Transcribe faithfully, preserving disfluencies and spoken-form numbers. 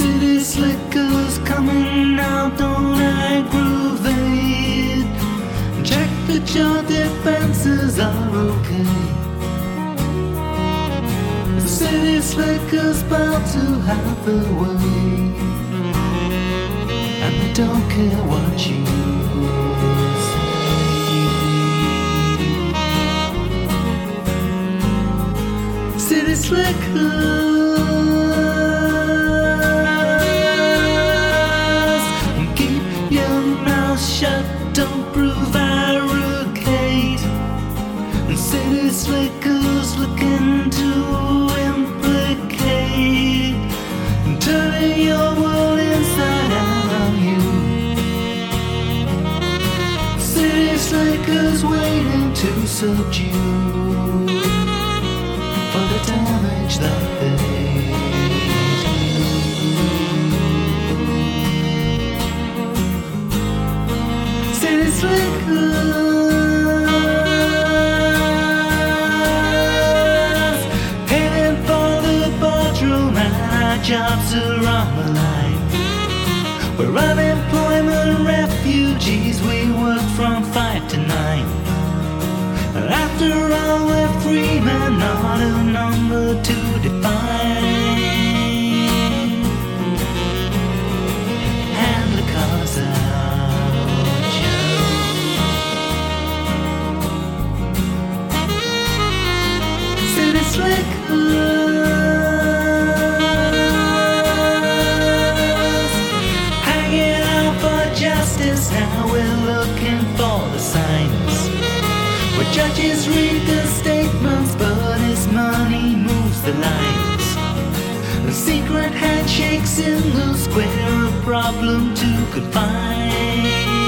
City slickers coming out, don't aggravate. Check that your defenses are okay. The city slickers bound to have their way, and they don't care what you say. City slickers, keep your mouth shut, don't prevaricate. City slickers looking to implicate, turning your world inside out on you. City slickers waiting to subdue for the damage that they do. City slickers, jobs are on the line. We're unemployment refugees, we work from five to nine. After all, we're free men, not a number to define. And the cars out, Joe. City slickers, now we're looking for the signs where judges read the statements, but his money moves the lines. The secret handshakes in the square, a problem to confine.